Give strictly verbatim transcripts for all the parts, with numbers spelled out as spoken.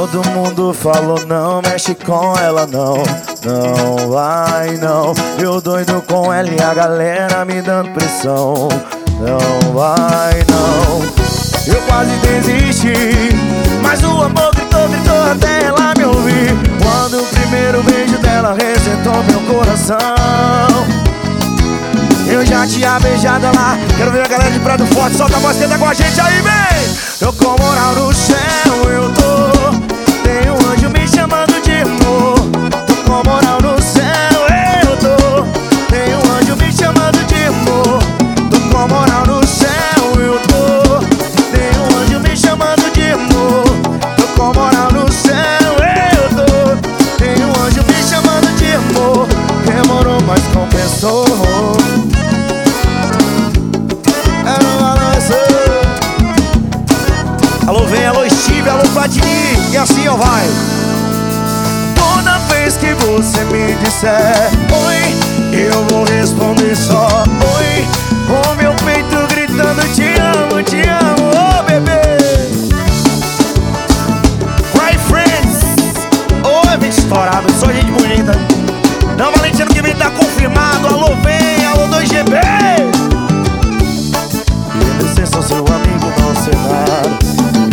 Todo mundo falou não, mexe com ela não, não vai não. Eu doido com ela e a galera me dando pressão, não vai não. Eu quase desisti, mas o amor gritou, gritou até ela me ouvir. Quando o primeiro beijo dela resetou meu coração. Eu já tinha beijado ela. Quero ver a galera de Prado Forte. Solta a voz, tenta com a gente aí, vem! Tô com moral no céu, eu tô. Tem um anjo me chamando de amor. Tô com moral no céu, eu tô. Tem um anjo me chamando de amor. Tô com moral no céu, eu tô. Tem um anjo me chamando de amor. Tô com moral no céu, eu tô. Tem um anjo me chamando de amor. Demorou, mas compensou. Alô, vem, alô, Steve, alô, Platini. E assim, ó, vai. Toda vez que você me disser oi, eu vou responder só oi, com meu peito gritando te amo, te amo, ô, oh, bebê. Cry Friends. Ô, é gente estourado, só gente bonita. Não, Valentino que vem tá confirmado. Alô, vem, alô, dois G B. E licença, seu amigo, não sei nada.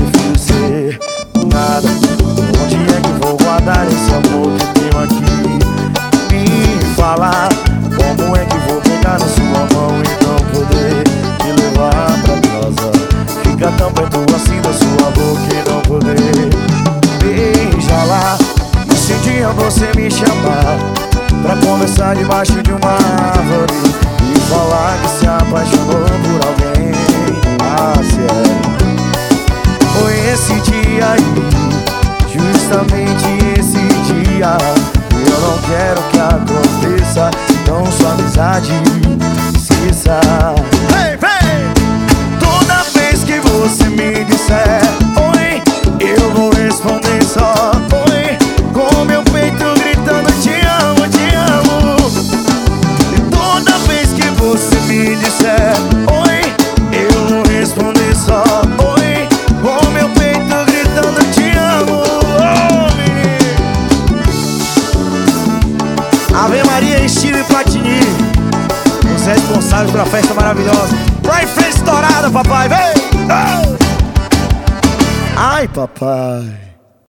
Nada. Onde é que vou guardar esse amor que tenho aqui? Me falar como é que vou pegar na sua mão e não poder te levar pra casa. Fica tão perto assim da sua boca e não poder beijar lá. E se um dia você me chamar pra conversar debaixo de uma árvore e falar que se apaixonou por alguém, ah, sério. Foi esse dia aí, justamente esse dia. Eu não quero que aconteça, então sua amizade esqueça. Hey, hey! Toda vez que você me disser oi, eu vou responder só oi, com meu peito gritando te amo, te amo. E toda vez que você me disser oi, eu vou responder só oi, com meu peito gritando te amo, oh, menino. Ave Maria, Steve e Platini, os responsáveis pela festa maravilhosa. Vai, festa estourada, papai, vem! Oh! Ai, papai.